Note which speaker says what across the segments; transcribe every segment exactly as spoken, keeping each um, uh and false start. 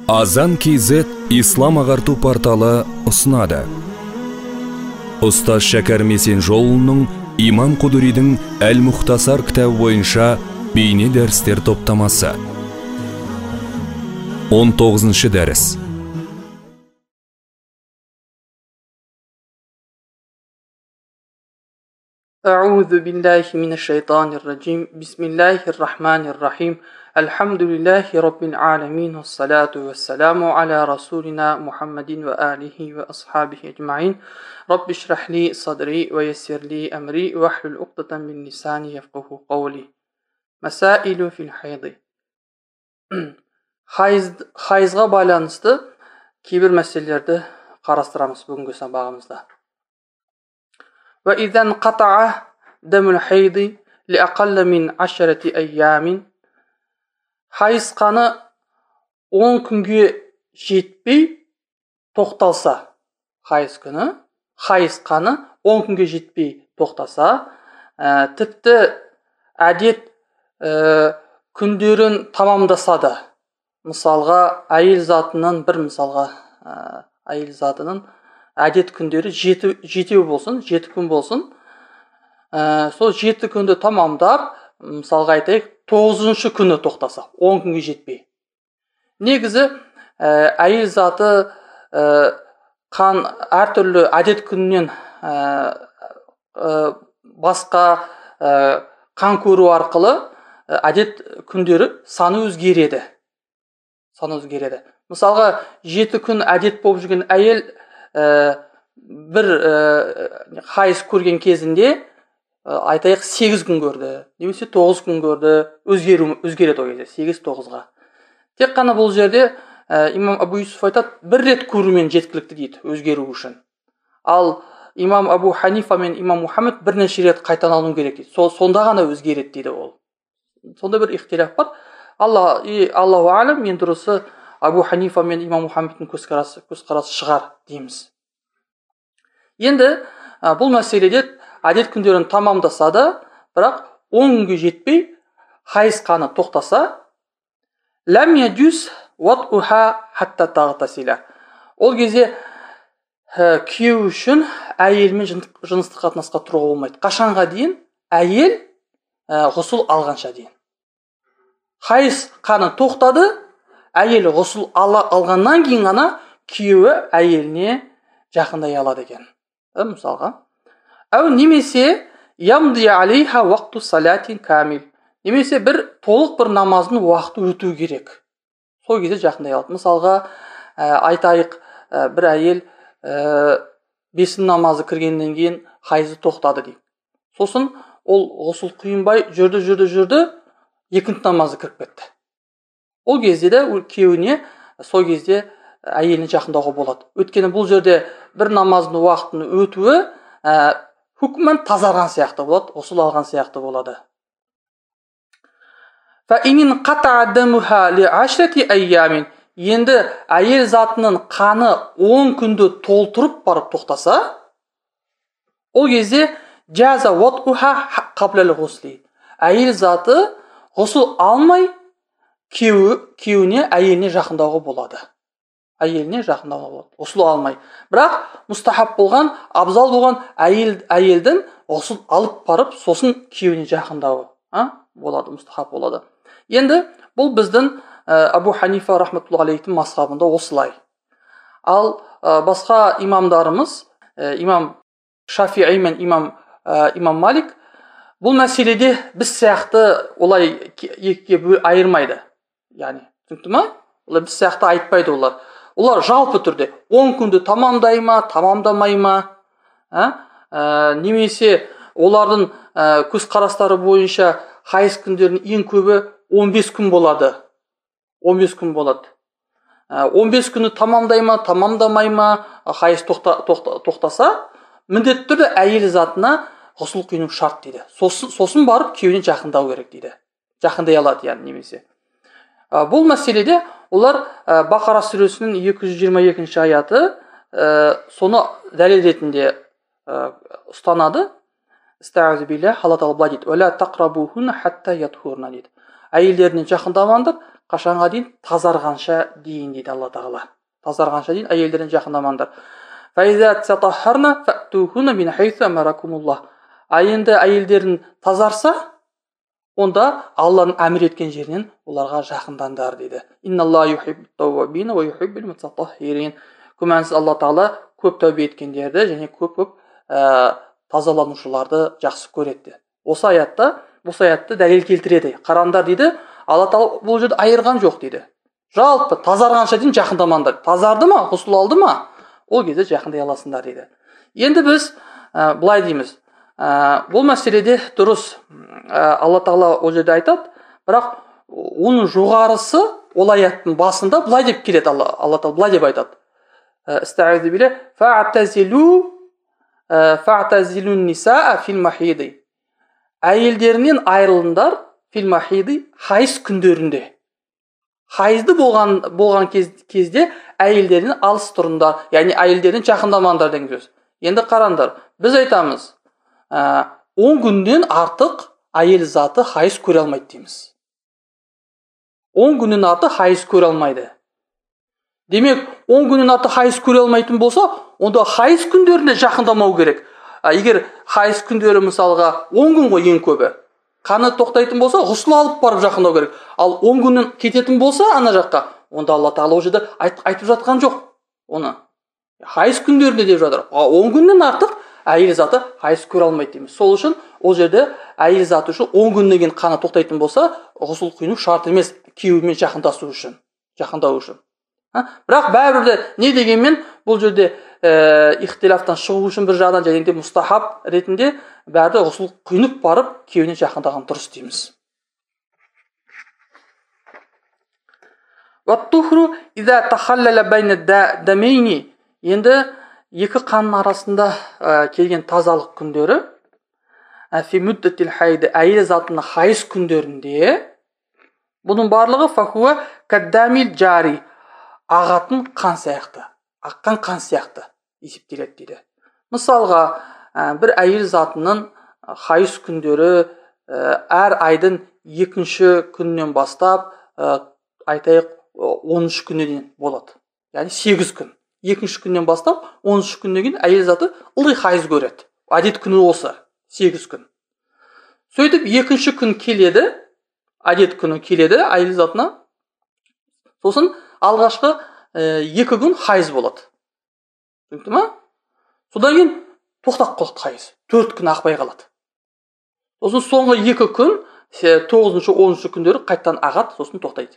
Speaker 1: Азан кз ислам ағарту порталы ұсынады. Ұстаз Шәкәр Месенжолұлының Имам Құдыридің Әл-Мұхтасар кітабы бойынша бейне дәрістер топтамасы. он тоғызыншы дәріс.
Speaker 2: أعوذ بالله من الشيطان الرجيم بسم الله الرحمن الرحيم الحمد لله رب العالمين والصلاة والسلام على رسولنا محمد وآله وأصحابه أجمعين رب اشرح لي صدري ويسر لي أمري واحلل عقدة من لساني يفقهوا قولي مسائل في الحيض Хайызға байланысты кейбір мәселелерді қарастырамыз бүгінгі сабағымызда. وإذا انقطع دم الحيض لأقل من عشرة أيام Хайыз қаны он күнге жетпей тоқталса, хайыз күні, хайыз қаны он күнге жетпей тоқтаса, ә, тіпті әдет ә, күндерін тамамдаса да, мысалға әйел затының бір мысалға ә, әйел затының әдет күндері жеті, жетеу болсын, жеті күн болсын, ә, сол жеті күнді тамамдап, мысалға айтайық, тоғызыншы күні тоқтаса, он күнге жетпей. Негізі ә, әйел заты ә, қан әртүрлі әдет күнінен ә, ә, басқа ә, қан көру арқылы ә, әдет күндері саны өзгереді. Саны өзгереді. Мысалға, жеті күн әдет болып жүрген әйел ә, бір ә, хайыз көрген кезінде айтайық сегіз күн көрді, немесе тоғыз күн көрді, өзгеру өзгереді ол кезде сегіз тоғызға. Тек қана бұл жерде ә, имам Абу Юсуф айтады, бір рет көрумен жеткілікті дейді өзгеру үшін. Ал имам Абу Ханифа мен имам Мухаммед бірнеше рет қайталану керек дейді. Сол сонда ғана өзгереді дейді ол. Сонда бір ихтиляф бар. Алла и Аллаху алам, мен дұрысы Абу Ханифа мен имам Мухаммедтің көзқарасы көзқарасы шығар дейміз. Енді ә, бұл мәселеде әдет күндерін тамамдаса да, бірақ он күнге жетпей хайыз қаны тоқтаса, ләм яджуз ватуха хатта тағтасила. Ол кезде ә, күйеу үшін әйелмен жыныстық қатынасқа тұруға болмайды. Қашанға дейін? Әйел ә, ғұсыл алғанша дейін. Хайыз қаны тоқтады, әйел ғұсыл алғаннан кейін ғана күйеуі әйеліне жақындай алады екен. Ә, мысалға, әу немесе ямди алейха уақту салатин камил. Немесе бір толық бір намаздың уақыты өту керек. Сол кезде жақындай алады. Мысалға, ә, айтайық, ә, бір әйел ә, бесін намазы кіргеннен кейін хайызы тоқтады дейік. Сосын ол ғұсыл құйынбай жүрді, жүрді, жүрді, екінші намазы кіріп кетті. Ол кезде де күйеуіне сол кезде әйеліне жақындауға болады. Өйткені бұл жерде бір намаздың уақытының өтуі ә, Хүкмен тазарған сияқты болады, ғұсыл алған сияқты болады. Енді әйел затының қаны он күнді толтырып барып тоқтаса, ол кезде жаза уатуха қаблал ғусли. Әйел заты ғұсыл алмай күйеуіне, әйеліне жақындауға болады. Әйеліне жақындауға болады, ғұсыл алмай. Бірақ мұстахаб болған, абзал болған әйел, әйелдің ғұсыл алып барып, сосын күйеуіне жақындауы болады, мұстахаб болады. Енді бұл біздің ә, Абу Ханифа рахматуллахи алейхтің мазхабында осылай. Ал ә, басқа имамдарымыз, ә, имам Шафиғи мен имам, ә, имам Малик, бұл мәселеде біз сияқты олай екіге айырмайды. Яғни, түсінікті ма? Олар біз сияқты айтпайды олар. Олар жалпы түрде он күнді тамамдай ма, тамамдамай ма, ә? Ә, немесе олардың ә, көзқарастары бойынша хайыз күндерінің ең көбі он бес күн болады. он бес күн болады. Ә, он бес күні тамамдай ма, тамамдамай ма, хайыз тоқта, тоқта, тоқтаса, міндетті түрде әйел затына ғұсыл құйыну шарт дейді. Сосын, сосын барып күйеуіне жақындау керек дейді. Жақындай алады, яғни немесе. Ә, бұл мәселеде олар ә, Бақара сүресінің екі жүз жиырма екінші аяты ә, соны дәлел ретінде ә, ұстанады. Истаъузу билlah, Алла тағала былай дейді: "Уәлә тақрабухунна хатта ятхурна" дейді. Әйелдеріне жақындамаңдар, қашанға дейін? Тазарғанша дейін дейді Алла тағала. Тазарғанша дейін әйелдерден жақындамаңдар. А енді әйелдерін тазарса, онда Алланың әмір еткен жерінен оларға жақындандар дейді. Күмәнсіз Алла тағала көп тәубе еткендерді және көп-көп ә, тазаланушыларды жақсы көреді. Осы аятта, осы аятты дәлел келтіреді. Қараңдар дейді, Алла тағала бұл жерде айырған жоқ дейді. Жалпы тазарғанша дейін жақындамаңдар. Тазарды ма, ғұсыл алды ма, ол кезде жақындай аласыңдар дейді. Енді біз ә, былай дейміз. Ә, бұл мәселеде дұрыс ә, Алла тағала ол жерде айтады, бірақ оның жоғарысы ол аяттың басында былай деп келеді. Алла, Алла тағала былай деп айтады. Estaizu bile fa'tazilu fa'tazilun nisaa fil mahidi. Әйелдерінен айырылыңдар фил махиди, хайыз күндерінде. Хайызды болған болған кез, кезде әйелдерінен алыс тұрыңдар, яғни әйелдерінен жақындамаңдар деген сөз. Енді қараңдар, біз айтамыз, он күннен артық әйел заты хайыз көре алмайды дейміз. он күннен артық хайыз көре алмайды. Демек, он күннен артық хайыз көре алмайтын болса, онда хайыз күндеріне жақындамау керек. Егер хайыз күндері мысалға он күн ғой ең көбі, қаны тоқтайтын болса, ғұсыл алып барып жақындау керек. Ал он күннен кететін болса ана жаққа, онда Алла тағала ол жерде айтып жатқан жоқ оны. Хайыз күндерінде деп жатыр. он күннен артық әйел заты хайыз көре алмайды дейміз. Сол үшін ол жерде әйел заты үшін он күннен кейін қаны тоқтайтын болса, ғұсыл құйыну шарт емес, күйеуімен жақындасу үшін, жақындау үшін. Бірақ бәрібір де не дегенмен бұл жерде ә, ихтилафтан шығу үшін бір жағдан және де мустахаб ретінде бәрі ғұсыл құйынып барып күйеуіне жақындаған дұрыс дейміз. Ваттухру иза тахаллала байна дамейни. Енді екі қанның арасында ә, келген тазалық күндері фи муддатил хайд, әйел затының хайыз күндерінде, бұның барлығы фахуа каддамил джари, ағатын қан сияқты, аққан қан сияқты есептеледі дейді. Мысалға, бір әйел затының хайыз күндері әр айдың екінші күннен бастап айтайық оныншы күннен дейін болады. Яғни сегіз күн. Екінші күннен бастап оныншы күннен кейін әйел заты ылғи хайыз көреді. Әдет күні осы сегіз күн. Сөйтіп екінші күн келеді, әдет күні келеді әйел затына. Сосын алғашқы екі күн хайыз болады. Түсінікті ма? Содан кейін тоқтап қалады хайыз. төрт күн ақпай қалады. Сосын соңғы екі күн, тоғызыншы оныншы күндері қайттан ағады, сосын тоқтайды.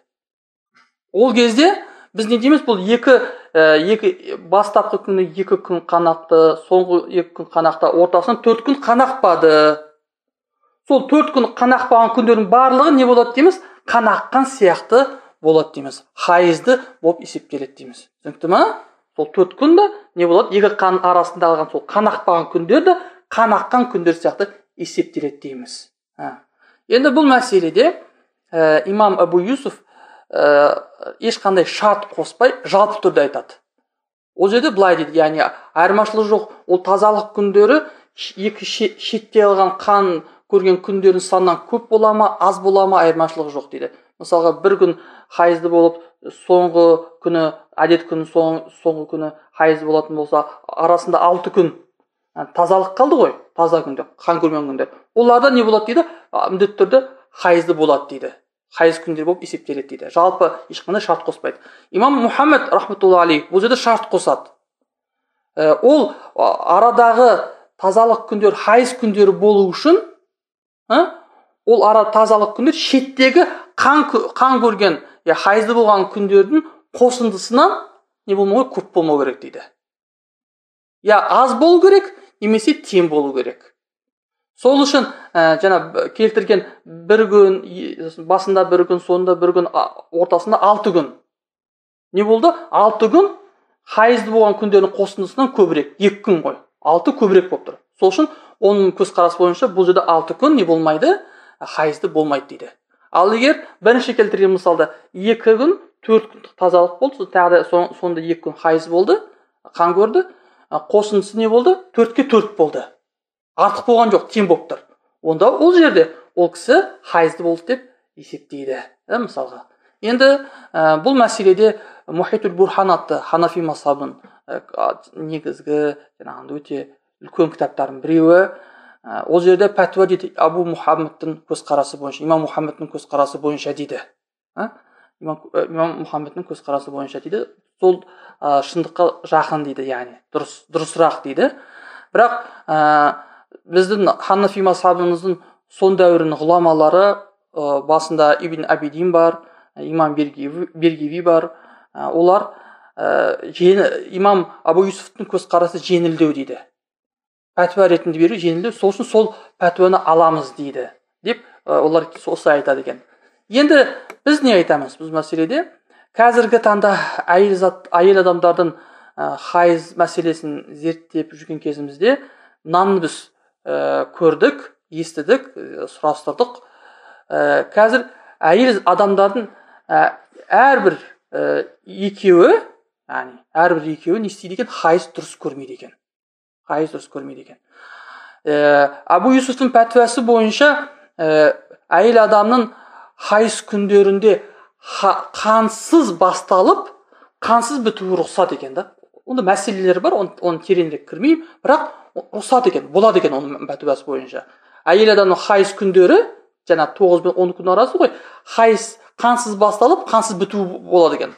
Speaker 2: Ол кезде біз не дейміз? Бұл екі, екі бастапқы күні екі күн қанақты, соңғы екі күн қанақта, ортасынан төрт күн қанақпады. Сол төрт күн қанақпаған күндердің барлығы не болады дейміз? Қанаққан сияқты болады дейміз. Хайызды болып есептеледі дейміз. Түсінікті ма? Сол төрт күнді не болады? Екі қан арасында алған сол қанақпаған күндерді қанаққан күндер сияқты есептеледі дейміз. Енді бұл мәселеде ә, имам Абу Юсуф ә, ешқандай шарт қоспай жалпы түрде айтады. Ол жерде былай дейді, яғни айырмашылық жоқ. Ол тазалық күндері екі шетте алған қан көрген күндердің санынан көп бола ма, аз бола ма, айырмашылығы жоқ дейді. Мысалға бір күн хайызды болып, соңғы күні, әдет күні соң, соңғы күні хайызды болатын болса, арасында алты күн тазалық қалды ғой, таза күндер, қан көрген күндер. Оларда не болады дейді? Міндетті түрде хайызды болады дейді. Хайыз күндер болып есептеледі дейді. Жалпы ешқандай шарт қоспайды. Имам Мұхаммед рахметулла алейх бұл жерде шарт қосады. Ә, ол арадағы тазалық күндер, хайыз күндері болу үшін, ә, ол ара тазалық күндер шеттегі қан, қан көрген, я хайызды болған күндердің қосындысынан не болмау көп болмау керек дейді. Я аз болу керек, немесе тең болу керек. Сол үшін ә, жаңа келтірген бір күн, басында бір күн, соңында бір күн, ортасында алты күн. Не болды? Алты күн хайызды болған күндердің қосындысынан көбірек, екі күн ғой. Алты көбірек болып тұр. Сол үшін оның көзқарас бойынша бұл жерде алты күн не болмайды? Хайызды болмайды дейді. Ал егер бірінші келтірген мысалда екі күн, төрт күн тазалық болды, тағы сонда екі күн хайыз болды, қан көрді, қосындысы не болды? төртке төрт болды. Артық болған жоқ, тең болып тұр. Онда ол жерде ол кісі хайызды болды деп есептейді. Мысалға. Енді бұл мәселеде Мухитул Бурхан атты Ханафи мазхабының негізгі жаңағындай өте үлкен кітаптардың біреуі. Ол жерде пәтуа дейді Абу Мұхаммедтің көзқарасы бойынша, имам Мұхаммедтің көзқарасы бойынша дейді. Имам Мұхаммедтің көзқарасы бойынша дейді. Сол шындыққа жақын дейді, яғни дұрыс дұрысырақ дейді. Бірақ біздің Ханафи мазхабымыздың сон дәуірінің ғұламалары басында Ибн Абидин бар, имам Бергеви бар. Олар имам Абу Юсуфтың көзқарасы жеңілдеу дейді. Пәтуа ретінде беру жеңілдеу, сол үшін сол пәтуаны аламыз дейді деп олар осы айтады екен. Енді біз не айтамыз бұл мәселеде? Қазіргі таңда әйел зат әйел адамдардың хайыз мәселесін зерттеп жүрген кезімізде мынаны біз көрдік, естідік, сұрастырдық. Қазір әйел адамдардың әрбір екеуі, яғни әрбір екеуі не істейді екен? Хайыз дұрыс көрмейді екен. Хайыз дұрыс көрмейді екен. Абу Юсуфтың пәтуасы бойынша әйел адамның хайыз күндерінде қансыз басталып, қансыз бітуі рұқсат екен да. Онда мәселелер бар, оны тереңірек кірмеймін, бірақ рұқсат екен, болады екен оның пәтуасы бойынша. Әйел адамның хайыз күндері, жаңа тоғыз бен он күн арасы ғой, хайыз қансыз басталып, қансыз біту болады екен.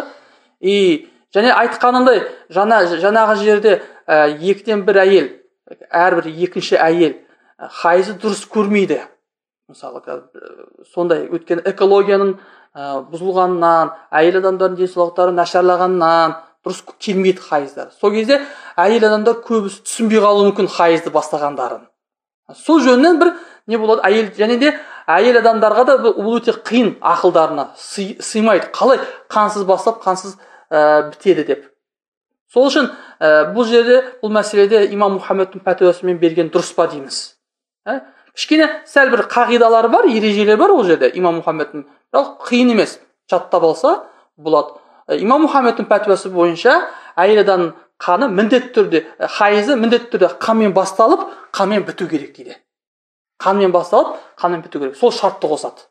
Speaker 2: И және айтқанымдай, жаңағы жерде екіден бір әйел, әрбір екінші әйел хайызы дұрыс көрмейді. Мысалы, сондай өткен экологияның бұзылғанынан, әйел адамдардың денсаулықтары нашарлағанынан дұрыс келмейді хайыздар. Сол кезде әйел адамдар көбісі түсінбей қалуы мүмкін хайызды бастағандарын. Сол жөнінен бір не болады? Әйел және де әйел адамдарға да бұл өте қиын, ақылдарына сыймайды. Қалай қансыз бастап, қансыз бітеді деп. Сол үшін бұл жерде, бұл мәселеде имам Мұхаммедтің пәтуасымен берген дұрыс па дейміз. Кішкене сәл бір қағидалар бар, ережелер бар ол жерде имам Мұхаммедтің. Бірақ қиын емес, жаттап алса болады. Имам Мұхаммедтің пәтуасы бойынша әйел адамның қаны міндетті түрде, хайызы міндетті түрде қанмен басталып, қанмен біту керек дейді. Қанмен басталып, қанмен біту керек. Сол шартты қосады.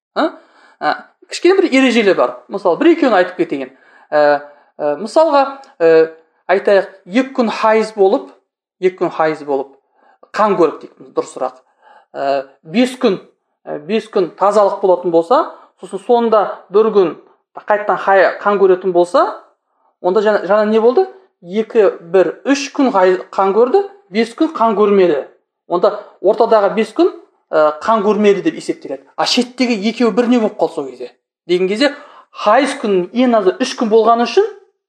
Speaker 2: Кішкене бір ережелер бар. Мысалы, бір екеуін айтып кетейін. Мысалға, айтайық, екі күн хайыз болып, екі күн хайыз болып, қан көріп дейік, дұрысырақ. Бес күн, бес күн тазалық болатын болса, сосын сонда бір күн қайттан қан көретін болса, онда жаңа не болды? Екі, бір, үш күн қан көрді, бес күн қан көрмеді. Онда ортадағы бес күн қан көрмеді деп есептеледі. А шеттегі екеуі біріне болып қалды сол кезде. Деген кезде, хайыз күн ең азы үш күн болған үшін,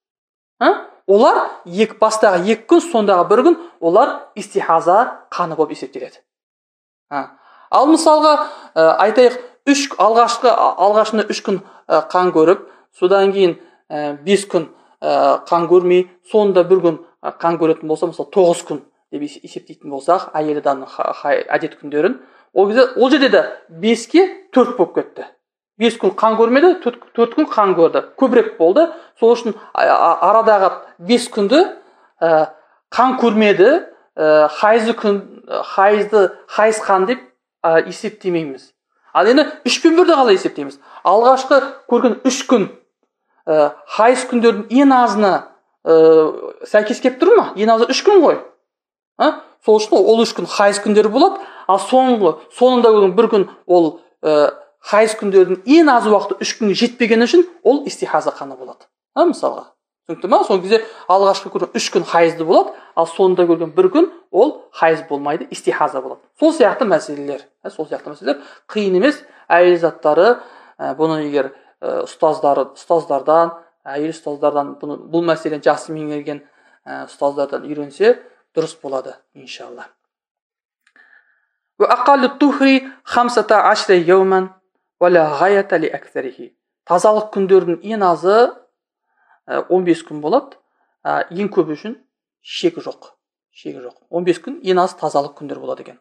Speaker 2: олар бастағы екі күн, сондағы бір күн, олар истихаза қаны болып есептеледі. Ал мысалға, айтайық, алғашында үш күн қан көріп, содан кейін бес күн қан көрмей, сонда бір күн қан көретін болса, мысалы тоғыз күн деп есептейтін болсақ, әйел адамның әдет күндерін, ол жерде де беске төрт болып кетті. бес күн қан көрмеді, төрт күн қан көрді. Көбірек болды. Сол үшін арадағы бес күнді қан көрмеді, хайызды хайыз қан деп есептемейміз. Ал енді үш пен бірді қалай есептейміз? Алғашқы көрген үш күн хайыз күндердің ең азына сәйкес келіп тұр ма? Ең азы үш күн ғой. Сол үшін ол үш күн хайыз күндері болады. Ал соңғы, соңында көрген бір күн ол хайыз күндердің ең аз уақыты үш күнге жетпеген үшін ол истихаза қаны болады. Мысалға. Түсінікті ма? Сол кезде алғашқы көрген үш күн хайызды болады, ал соңында көрген бір күн ол хайыз болмайды, истихаза болады. Сол сияқты мәселелер. Сол сияқты мәселелер қиын емес. Әйел заттары бұны егер ұстаздардан, әйел ұстаздардан бұл мәселені жақсы меңгерген ұстаздардан үйренсе, дұрыс болады, иншалла. Тазалық күндердің ең азы он бес күн болады. Ең көп үшін шегі жоқ. Шегі жоқ. он бес күн ең аз тазалық күндер болады екен.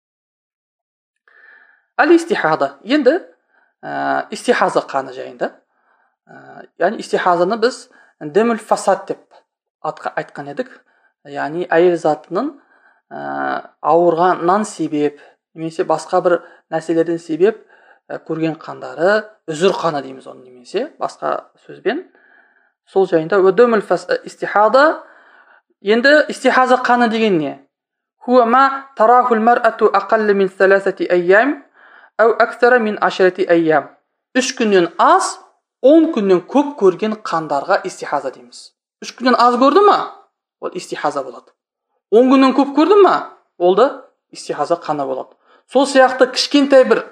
Speaker 2: Әл-истихада. Енді истихаза қаны жайында. Яғни истихазаны біз демүл фасад деп айтқан едік. Яғни әйел затының ауырғаннан себеп, немесе басқа бір нәрселерден себеп көрген қандары үзір қаны дейміз оны, немесе басқа сөзбен. Сол жайында өдөміл истихада. Енді истихаза қаны деген не? Хуа ма тарахул мар'ату ақалли мин саласати айям ау аксара мин ашарати айям. Үш күннен аз, он күннен көп көрген қандарға истихаза дейміз. Үш күннен аз көрді ма? Ол истихаза болады. Он күннен көп көрді ма? Ол да истихаза қаны болады. Сол сияқты кішкентай бір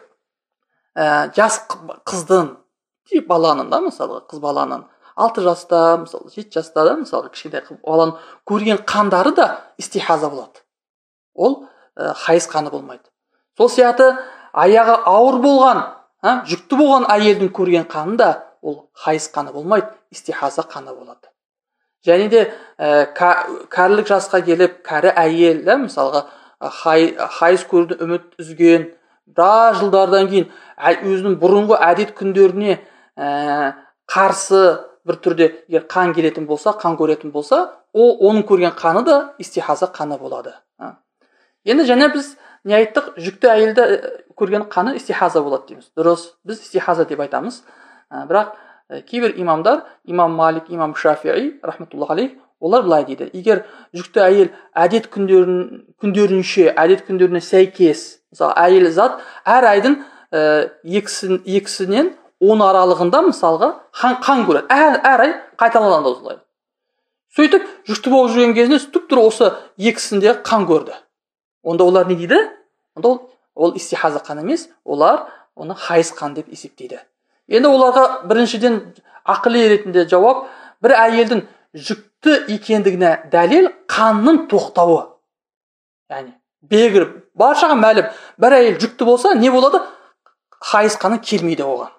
Speaker 2: ә, жас қыздың, баланың да, мысалы қыз баланың алты жаста, мысалы жеті жаста да, мысалы кішкентай қыз баланың көрген қандары да истихаза болады. Ол ә, хайыз қаны болмайды. Сол сияқты аяғы ауыр болған, ә, жүкті болған әйелдің көрген қаны да ол хайыз қаны болмайды, истихаза қаны болады. Және де ә, кәрілік жасқа келіп, кәрі әйел, да, мысалға хай, хайыз көруді үміт үзген, біраз жылдардан кейін өзінің бұрынғы әдет күндеріне ә, қарсы бір түрде егер қан келетін болса, қан көретін болса, ол оның көрген қаны да истихаза қаны болады. Енді және біз не айттық? Жүкті әйелді көрген қаны истихаза болады дейміз. Дұрыс, біз истихаза деп айтамыз. Бірақ кейбір имамдар, имам Малик, имам Шафиғи, рахматуллах алейх, олар былай дейді: егер жүкті әйел әдет күндерін, күндерінше, әдет күндеріне сәйкес, мысалы әйел зат әр айдың ә, екісін, екісінен он аралығында мысалға қан, қан көреді. Әр, әр ай қайталанады осылай. Сөйтіп, жүкті болып жүрген кезінде түп-тура осы екісінде қан көрді. Онда олар не дейді? Онда ол, ол истихаза қан емес, олар оны хайыз қан деп есептейді. Енді оларға біріншіден ақылы ретінде жауап: бір әйелдің жүкті екендігіне дәлел қанның тоқтауы. Яғни белгілі, баршаға мәлім, бір әйел жүкті болса не болады? Хайыз қаны келмейді оған.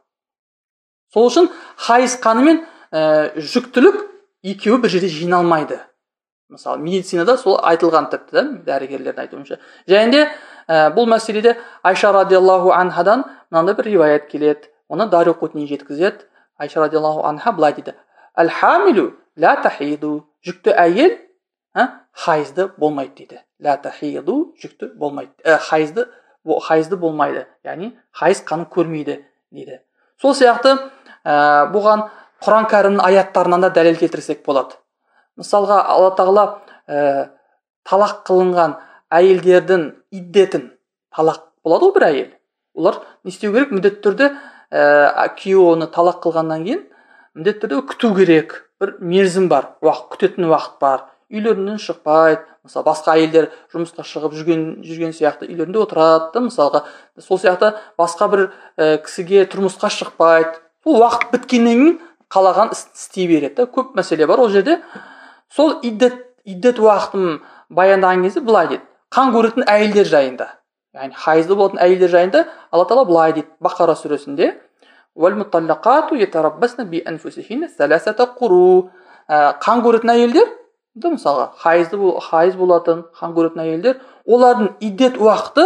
Speaker 2: Сол үшін хайыз қаны мен ә, жүктілік екеуі бір жерде жиналмайды. Мысалы медицинада сол айтылған тіпті, да, дәрігерлердің айтуынша. Және де ә, бұл мәселеде Айша радиаллаху анхадан мынандай бір риваят келеді. Оны Дариқутни жеткізеді. Айша радиаллаху анха былай дейді: "Аль-хамилу ла тахиду", жүкті әйел ә, хайызды болмайды дейді. Ла тахиду, жүкті болмайды. Ә, хайызды хайызды болмайды. Яғни хайыз қаны көрмейді дейді. Сол сияқты ә, бұған Құран кәрімнің аяттарынан да дәлел келтірсек болады. Мысалға Алла тағала ә, талақ қылынған әйелдердің иддетін, талақ болады ғой бір әйел. Олар не істеу керек? Міндетті түрде ә, күйеуі талақ қылғаннан кейін міндетті түрде күту керек. Бір мерзім бар, уақыт, күтетін уақыт бар. Үйлерінен шықпайды. Мысалы басқа әйелдер жұмысқа шығып жүрген жүрген сияқты үйлерінде отырады, мысалға. Сол сияқты басқа бір ә, кісіге тұрмысқа шықпайды. Сол уақыт біткеннен кейін қалаған істей береді. Көп мәселе бар ол жерде. Сол иддет, иддет уақытын баяндаған кезде былай дейді: қан көретін әйелдер жайында, яғни хайызды болатын әйелдер жайында Алла тағала былай дейді Бақара сүресінде: "Вал-муталлақату ятараббасна би анфусихинна саласата қуру". Қан көретін әйелдер, мысалға хайызды хайыз болатын қан көретін әйелдер, олардың иддет уақыты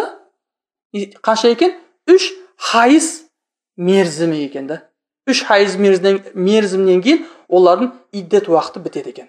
Speaker 2: қанша екен? Үш хайыз мерзімі екен да. Үш хайыз мерзімнен, мерзімнен кейін олардың иддет уақыты бітеді екен.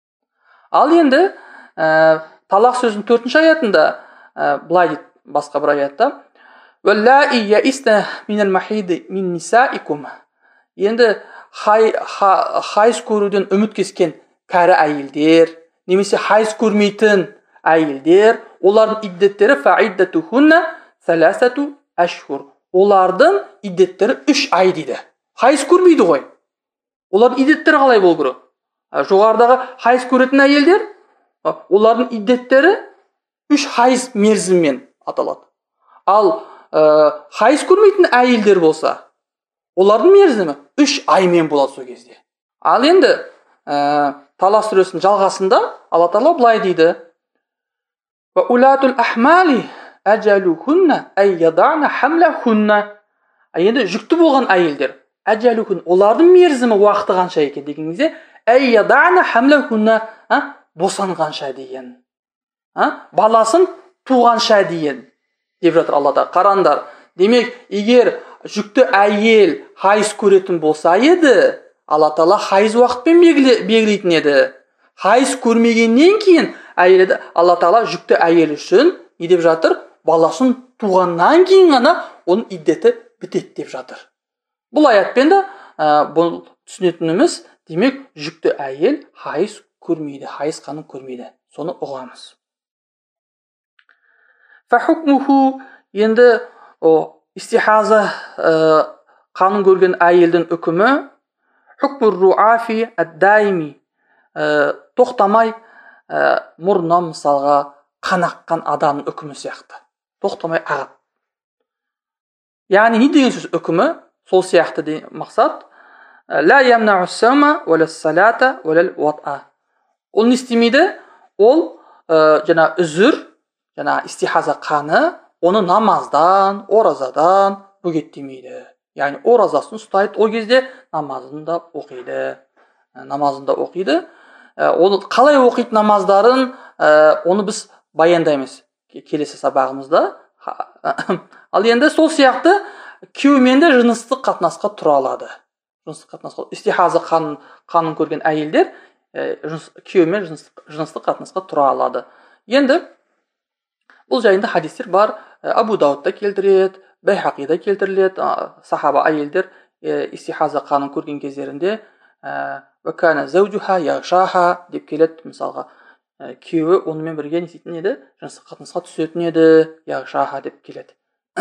Speaker 2: Ал енді ә, талақ сөзінің төртінші аятында ә, былай дейді басқа бір аятта: "Валлаи яисна минал махиди мин нисаикум". Енді хай, ха, хайыз көруден үміт кескен кәрі әйелдер, немесе хайыз көрмейтін әйелдер, олардың иддеттері фаиддатухунна саласату ашхур. Олардың иддеттері үш ай дейді. Хайыз көрмейді ғой. Олардың иддеттері қалай болу керек? Жоғарыдағы хайыз көретін әйелдер, олардың иддеттері үш хайыз мерзіммен аталады. Ал ә, хайыз көрмейтін әйелдер болса, олардың мерзімі үш аймен болады сол кезде. Ал енді ә, Талақ сүресінің жалғасында Алла тағала былай дейді: "Ва улатул ахмали ажалухунна ай ядана хамлахунна". Енді жүкті болған әйелдер, ажалухун, олардың мерзімі уақыты қанша екен деген кезде, ай ядана хамлахунна, босанғанша деген, баласын туғанша деген деп жатыр Алла тағала. Қараңдар, демек егер жүкті әйел хайыз көретін болса еді, Алла тағала хайыз уақытпен белгілейтін еді. Хайыз көрмегеннен кейін әйелді Алла тағала жүкті әйел үшін не деп жатыр? Баласын туғаннан кейін ғана оның иддеті бітеді деп жатыр. Бұл аятпен де бұл түсінетініміз, демек жүкті әйел хайыз көрмейді, хайыз қанын көрмейді. Соны ұғамыз. Фахукмуху, енді истихаза қанын көрген әйелдің үкімі хукмур руафи ад-дайми, тоқтамай мұрнынан мысалға қан аққан адамның үкімі сияқты. Тоқтамай ағып. Яғни не деген сөз үкімі? Сол сияқты деген мақсат. Ла ямнау саума вала салата вала ват'a. Ол не істемейді? Ол жаңа үзір, жаңа истихаза қаны оны намаздан, оразадан бөгеттемейді. Яғни оразасын ұстайды, ол кезде намазын да оқиды. Намазын да оқиды. Оны қалай оқиды намаздарын, оны біз баяндаймыз келесі сабағымызда. Ал енді сол сияқты күйеуімен де жыныстық қатынасқа тұра алады. Жыныстық қатынасқа, истихаза қанын, қанын көрген әйелдер күйеуімен жыныстық қатынасқа тұра алады. Енді бұл жайында хадистер бар. Абу Даудта келтіреді, Байхақида келтіріледі. Сахаба әйелдер истихаза қанын көрген кездерінде вакана заужуха яғшаха деп келеді. Мысалға, күйеуі онымен бірге не істейтін еді? Жыныстық қатынасқа түсетін еді, яғшаха деп келеді.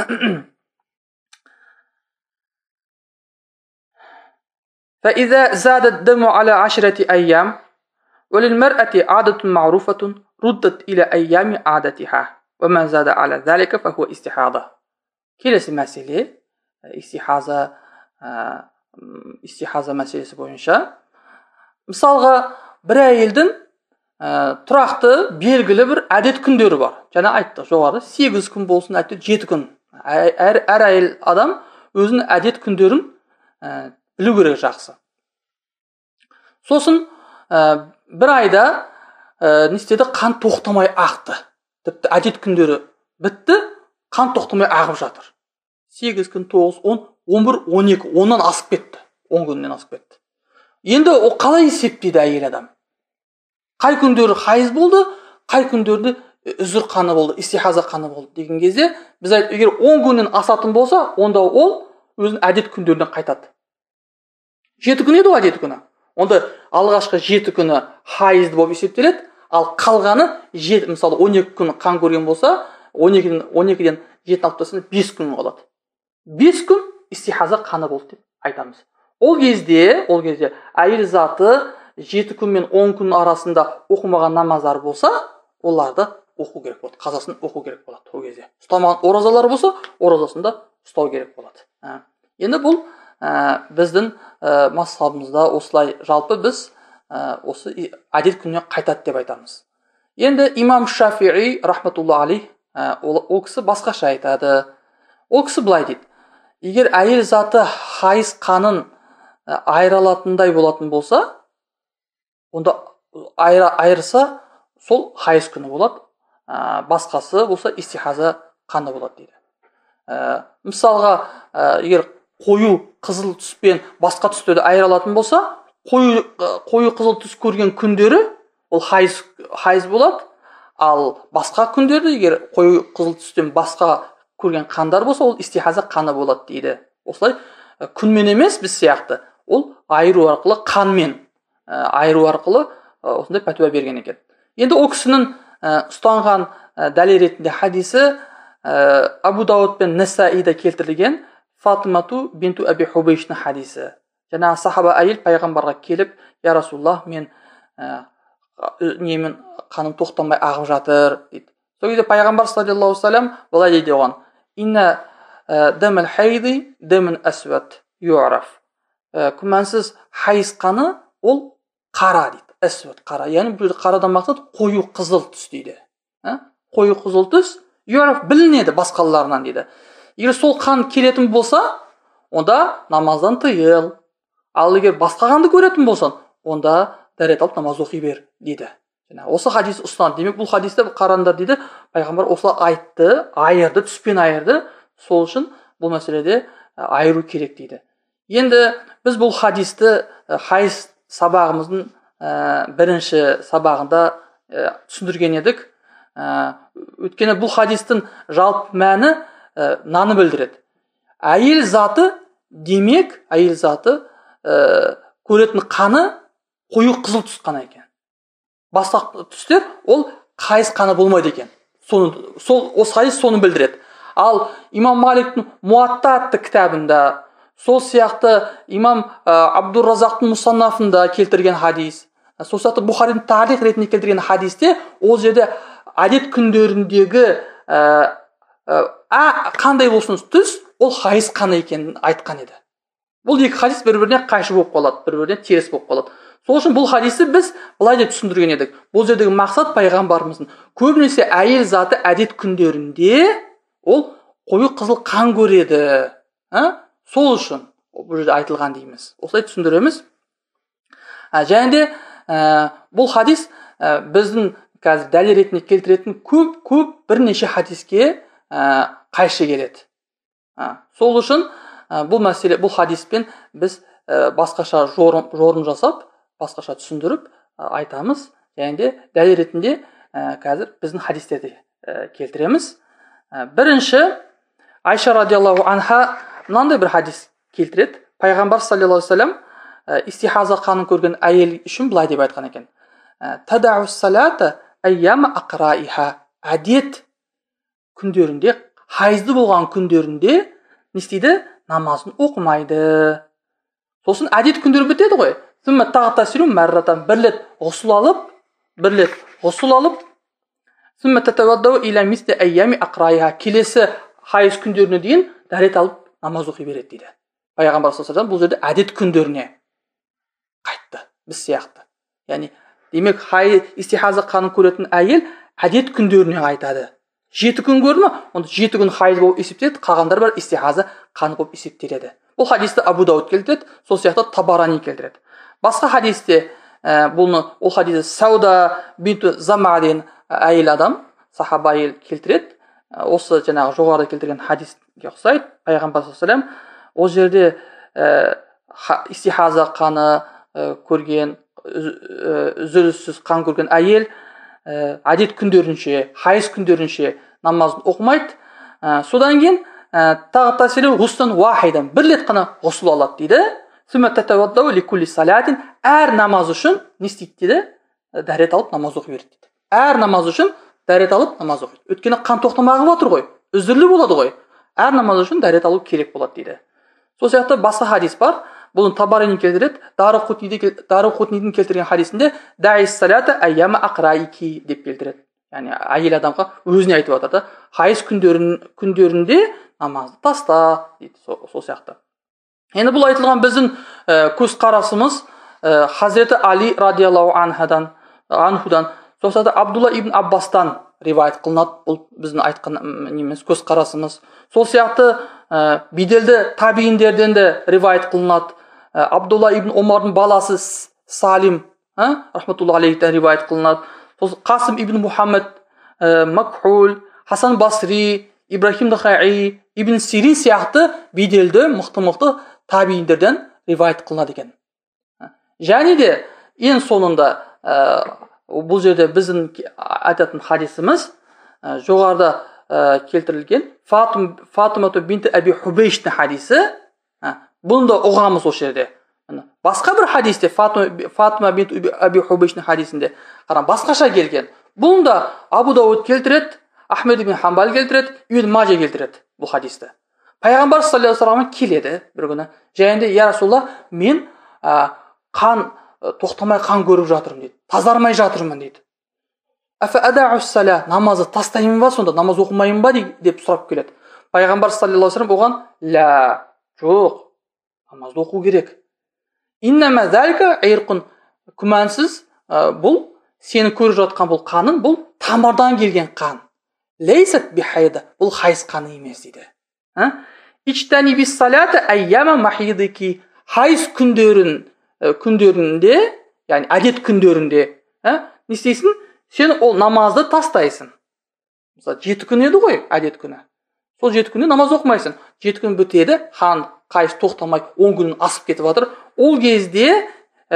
Speaker 2: فإذا زاد الدم على عشرة أيام وللمرأة عادة معروفة ردت إلى أيام عادتها وما زاد على ذلك فهو استحاضة. Келесі мәселе истихаза истихаза мәселесі бойынша. Мысалға, бір әйелдің тұрақты белгілі бір әдет күндері бар. Жаңа айттық жоғары, сегіз күн болсын, әйтеуір жеті күн. Әр әйел адам өзінің әдет күндерін білу керек жақсы. Сосын бір айда не істеді? Қан тоқтамай ақты. Тіпті әдет күндері бітті, қан тоқтамай ағып жатыр. сегіз күн, тоғыз, он, он бір, он екі, оннан асып кетті. он күннен асып кетті. Енді о қалай есептейді әйел адам? Қай күндері хайыз болды, қай күндерді үзір қаны болды, истихаза қаны болды деген кезде, біз айт, егер он күннен асатын болса, онда ол өзінің әдет күндерінен қайтады. жеті күн еді ғой әдет күні. Онда алғашқы жеті күні хайызды болып есептеледі, ал қалғаны мысалы он екі күн қан көрген болса, он екіден жетіні алып тастасаң бес күн қалады. бес күн истихаза қаны болды деп айтамыз. Ол кезде, ол кезде әйел заты жеті күн мен он күн арасында оқымаған намаздар болса, оларды оқу керек болады. Қазасын оқу керек болады ол кезде. Ұстамаған оразалар болса, оразасында ұстау керек болады. Енді бұл біздің мазхабымызда осылай, жалпы біз осы әдет күніне қайтады деп айтамыз. Енді имам Шафиғи рахматулла алейх, ол кісі басқаша айтады. Ол кісі былай дейді: егер әйел заты хайыз қанын айыра алатындай болатын болса, онда айырса сол хайыз күні болады, басқасы болса истихаза қаны болады дейді. Мысалға, егер қою қызыл түспен басқа түстерді айыра алатын болса, қою қою қызыл түс көрген күндері ол хайыз хайыз болады, ал басқа күндерді егер қою қызыл түстен басқа көрген қандар болса, ол истихаза қаны болады дейді. Осылай күнмен емес біз сияқты, ол айыру арқылы, қанмен айыру арқылы осындай пәтуа берген екен. Енді ол кісінің ұстанған дәлел ретінде хадисі Абу Дауд пен Насаида келтірілген Фатимату бинту Аби Хубейштің хадисі. Жаңағы сахаба әйел пайғамбарға келіп: "Я Расулаллах, мен немен қаным тоқтамай ағып жатыр" дейді. Сол кезде пайғамбар саллаллаху алейхи вассалам былай дейді оған: "Инна дамал хайди дамун асват ю'раф." Күмәнсіз хайыз қаны ол қара дейді. Асват қара. Яғни бұл қарадан мақсат қою қызыл түс дейді. Қою қызыл түс ю'раф білінеді басқаларынан дейді. Егер сол қан келетін болса, онда намаздан тыйыл. Ал егер басқа қанды көретін болсан, онда дәрет алып намаз оқи бер дейді. Осы хадис ұстанды. Демек бұл хадисте қараңдар дейді, пайғамбар осылай айтты, айырды, түспен айырды. Сол үшін бұл мәселеде айыру керек дейді. Енді біз бұл хадисті хайыз сабағымыздың бірінші сабағында түсіндірген едік. Өйткені бұл хадистің жалпы мәні наны білдіреді. әйел заты, демек әйел заты ә, көретін қаны қою қызыл түс қана екен. Басқа түстер ол қайыс қаны болмайды екен. Соны, сол, осы хадис соны білдіреді. Ал имам Маликтің Муатта атты кітабында, сол сияқты имам ә, Абдур-Разақтың Мусаннафында келтірген хадис, сол сияқты Бухаридің тарих ретінде келтірген хадисте, ол жерде әдет күндеріндегі ә, ә, қандай болсын түс, ол хайыз қаны екенін айтқан еді. Бұл екі хадис бір-біріне қайшы болып қалады, бір-біріне теріс болып қалады. Сол үшін бұл хадисті біз былай деп түсіндірген едік. Бұл жердегі мақсат пайғамбарымыздың көбінесе әйел заты әдет күндерінде ол қою қызыл қан көреді. Ә? Сол үшін бұл жерде айтылған дейміз. Осылай түсіндіреміз. Ә, және де ә, бұл хадис ә, біздің қазір дәлел ретінде келтіретін көп-көп бірнеше хадиске ә, қайшы келеді. Ә, сол үшін ә, бұл мәселе, бұл хадиспен біз ә, басқаша жорым, жорым жасап, басқаша түсіндіріп ә, айтамыз. Және де дәлел ретінде ә, қазір біздің хадистерді ә, келтіреміз. Ә, бірінші, Айша радиаллаху анха мынандай бір хадис келтіреді. Пайғамбар саллаллаху алейхи вассалам ә, истихаза қанын көрген әйел үшін былай деп айтқан екен. Тадау салата айяма ақраиха. Әдет күндерінде, хайызды болған күндерінде не істейді? Намазын оқымайды. Сосын әдет күндері бітеді ғой. Сүммә тағтасилу мәрратан, бір рет ғұсыл алып, бір рет ғұсыл алып, сүммә татаваддау иля мисли айями ақраиха. Келесі хайыз күндеріне дейін дәрет алып намаз оқи береді дейді. Пайғамбар саллаллаху алейхи вассалам бұл жерде әдет күндеріне қайтты, біз сияқты. Яғни демек хай истихаза қанын көретін әйел әдет күндеріне қайтады. Жеті күн көрді ме? Онда жеті күн хайыз болып есептеледі, қалғандар бар истихаза қаны болып есептеледі. Бұл хадисті Абу Дауд келтіреді, сол сияқты Табарани келтіреді. Басқа хадисте ә, бұны ол хадисті Сауда бинту Зама деген әйел адам, сахаба әйел келтіреді. Осы жаңағы жоғарыда келтірген хадиске ұқсайды. Пайғамбар саллаллаху алейхи вассалам ол жерде ә, истихаза қаны ә, көрген, үзіліссіз қан көрген әйел ә, әдет күндерінше, хайыз күндерінше намазын оқымайды. Ә, содан кейін тағтасилу ғустан уахидан, бір рет қана ғұсыл алады дейді. Сүммә татаваддау ликулли салатин, әр намаз үшін не істейді дейді? Дәрет алып намаз оқи береді дейді. Әр намаз үшін дәрет алып намаз оқиды. Өйткені қан тоқтамай қалып отыр ғой, үзірлі болады ғой. Әр намаз үшін дәрет алу керек болады дейді. Сол сияқты басқа хадис бар. Бұны Табарани келтіреді. Дарақутнидің келтірген хадисінде даис салата айяма ақраики деп келтіреді. Яғни әйел адамға өзіне айтып жатыр да, хайыз күндерін, күндерінде намазды таста дейді. Сол, сол сияқты. Енді бұл айтылған біздің ә, көз қарасымыз ә, Хазреті Али радиаллаху анхадан, анхудан, сол сияқты Абдулла ибн Аббастан ривайет қылынады. Бұл біздің айтқан неміз көз қарасымыз. Сол сияқты ә, беделді табииндерден де ривайет қылынады. Ә, Абдулла ибн Омардың баласы Салим, ә, рахматулла алейхтен ривайет қылынады. Сол Қасым ибн Мухаммад, ә, Макхул, Хасан Басри, Ибрахим Нахаи, Ибн Сирин сияқты беделді мықты-мықты табииндерден ривайет қылынады екен. Және де ең соңында ә, бұл жерде біздің айтатын хадисіміз ә, жоғарыда ә, келтірілген Фатимату бинти Аби Хубейштің хадисі. Ә, бұны да ұғамыз осы жерде. Басқа бір хадисте Фатима бинти Аби Хубейштің хадисінде қарам басқаша келген. Бұны да Абу Дауд келтіреді, Ахмед ибн Хамбал келтіреді, Ибн Мажа келтіреді бұл хадисті. Пайғамбар саллаллаху алейхи вассалам келеді бір күні. Және де, я Расулалла, мен ә, қан тоқтамай қан көріп жатырмын дейді. Тазармай жатырмын дейді. Афа адау сала, намазы тастаймын ба сонда, намаз оқымаймын ба деп сұрап келеді. Пайғамбар саллаллаху алейхи вассалам оған ла, жоқ, намазды оқу керек. Иннама залика ирқун, күмәнсіз ә, бұл сені көріп жатқан бұл қаның, бұл тамырдан келген қан. Лейсат бихайда, бұл хайыз қаны емес дейді. Ичтани бис салата айяма махидики, хайыз күндерін күндерінде, яғни әдет күндерінде, не істейсің? Сен ол намазды тастайсың. Мысалы, жеті күн еді ғой, әдет күні. Сол жеті күнде намаз оқымайсың. Жеті күн бітеді, хан қайыз тоқтамай он күнін асып кетіп жатыр. Ол кезде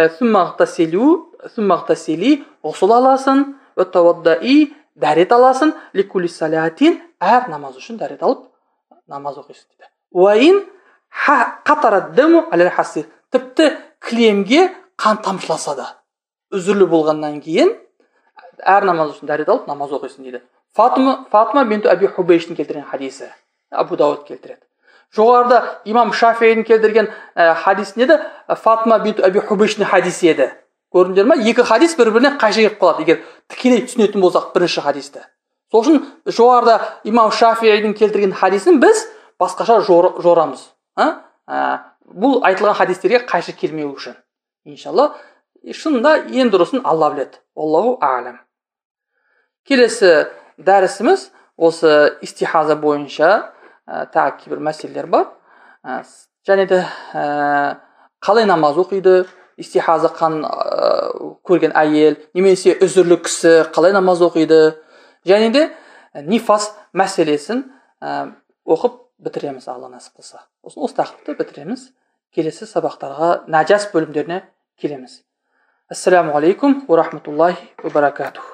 Speaker 2: сүммақтасили ғұсыл аласың, өттаваддаи дәрет аласың, ликули салатин, әр намаз үшін дәрет алып намаз оқисың дейді. уайин қатарат дыму аль хасир, тіпті кілемге қан тамшыласа да үзірлі болғаннан кейін әр намаз үшін дәрет алып намаз оқисын дейді. Фатима Фатима бинту Аби Хубейштің келтірген хадисі, Абу Дауд келтіреді. Жоғарыда имам Шафидің келтірген хадис не еді? Фатима бинту Аби Хубейштің хадисі еді. Көрдіңдер ме? Екі хадис бір-біріне қайшы келіп қалады, егер тікелей түсінетін болсақ бірінші хадисті. Сол үшін жоғарыда имам Шафидің келтірген хадисін біз басқаша жорамыз. Бұл айтылған хадистерге қайшы келмеу үшін. Иншалла, шынында ең дұрысын Алла біледі. Аллаху а'лам. Келесі дәрісіміз осы истихаза бойынша тағы кейбір мәселелер бар. Және де қалай намаз оқиды, истихаза қан көрген әйел, немесе үзірлі кісі қалай намаз оқиды, және де нифас мәселесін оқып бітіреміз, Алла насып қылса. Осы тақырыпты бітіреміз. Келесі сабақтарға, наджас бөлімдеріне келеміз. Ассаламу алейкум ва рахматуллахи ва баракатух.